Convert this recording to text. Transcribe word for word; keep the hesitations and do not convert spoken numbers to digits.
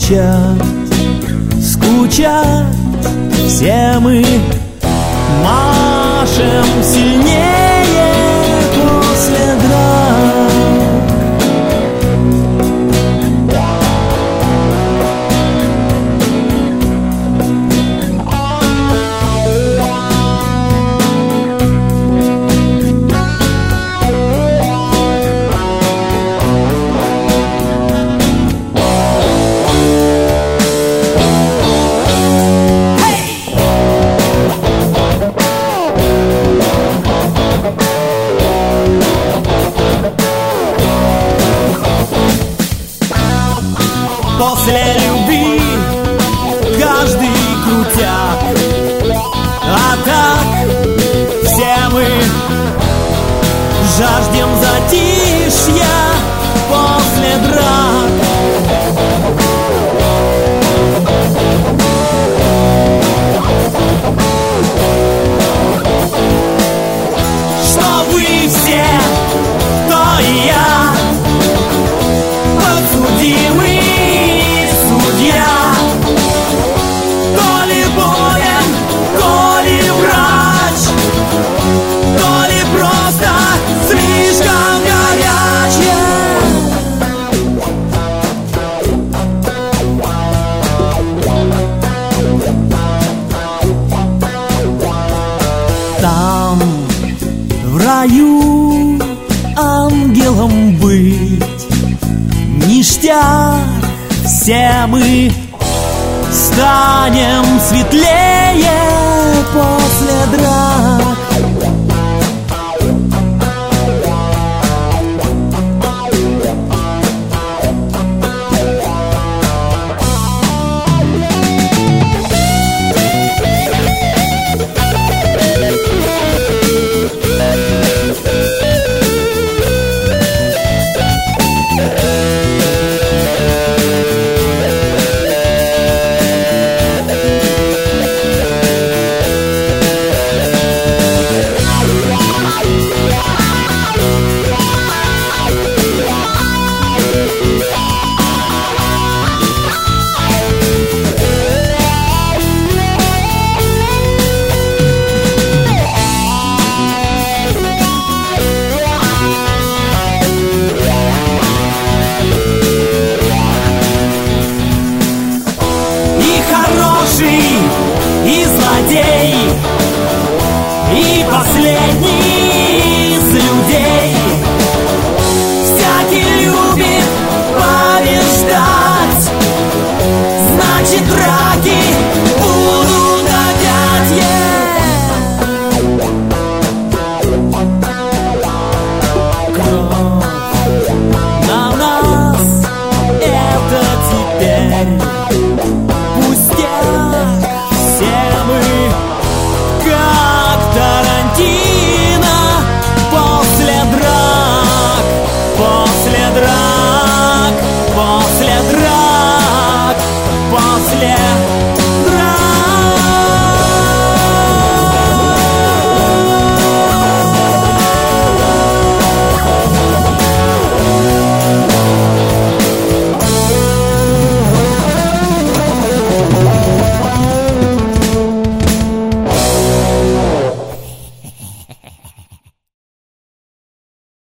скучать, скучать. Все мы машем сильнее после драк. После любви каждый крутяк, а так все мы жаждем затишья после драк. Что вы все, то и я, подсудимы. То ли болен, то ли врач, то ли просто слишком горячая. Там, в раю, ангелом быть ништяк. Все мы станем светлее после драк. И злодей, и последний из людей. Всякий любит побеждать, значит драки будут опять. Кровь на нас — это теперь пустяк. Все мы, как Тарантино, после драк, после драк, после драк, после